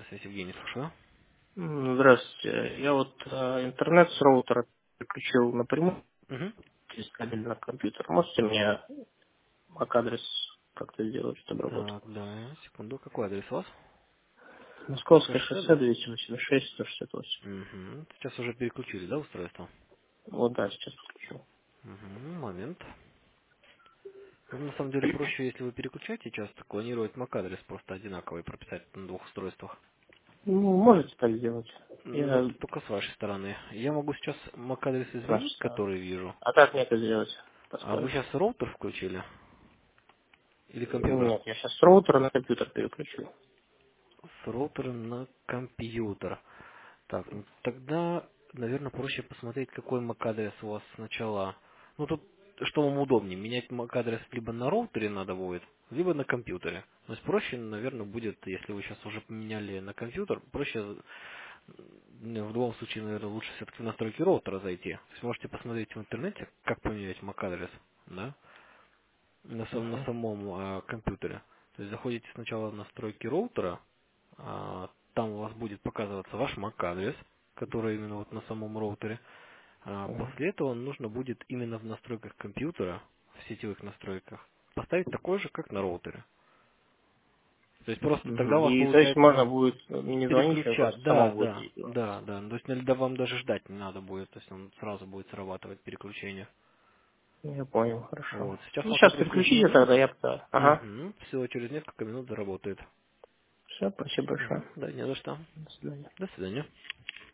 связь, Евгений, слушаю. Здравствуйте. Я вот интернет с роутера переключил напрямую Угу. через кабель на компьютер. Можете мне MAC-адрес как-то сделать, чтобы работал? Так, да, секунду, какой адрес у вас? Московское Московское шоссе, шоссе да? 286 168. Угу. Сейчас уже переключили, да, устройство? Вот да, сейчас подключил. Угу, момент. Ну, на самом деле проще, если вы переключаете часто, клонировать MAC-адрес просто одинаковый, прописать на двух устройствах. Ну, можете так сделать. Но Я это только с вашей стороны. Я могу сейчас MAC-адрес с вашей изменить, стороны. который вижу. А как мне это сделать? А вы Подскажете? сейчас роутер включили? Или компьютер? Нет, я сейчас с роутера на компьютер переключил. С роутера на компьютер. Так, ну тогда, наверное, проще посмотреть, какой MAC-адрес у вас сначала. Ну тут, что вам удобнее, менять MAC-адрес либо на роутере надо будет, либо на компьютере. То есть проще, наверное, будет, если вы сейчас уже поменяли на компьютер, проще, в любом случае, наверное, лучше все-таки в настройки роутера зайти. То есть можете посмотреть в интернете, как поменять MAC-адрес, да, на Угу. самом компьютере. То есть заходите сначала в настройки роутера, там у вас будет показываться ваш MAC-адрес, который именно вот на самом роутере. Угу. После этого нужно будет именно в настройках компьютера, в сетевых настройках, поставить такой же, как на роутере. То есть просто тогда у вас И то есть можно получается будет не звонить, а переключать. просто само Да, будет да, сделать. да, да. То есть да, вам даже ждать не надо будет, то есть он сразу будет срабатывать переключение. Я понял, хорошо. Вот. Сейчас Ну, у вас сейчас вопросы переключите изменились. тогда, я пока. Ага. Угу. Все, через несколько минут заработает. Все, спасибо большое. Угу. Да, не за что. До свидания. До свидания.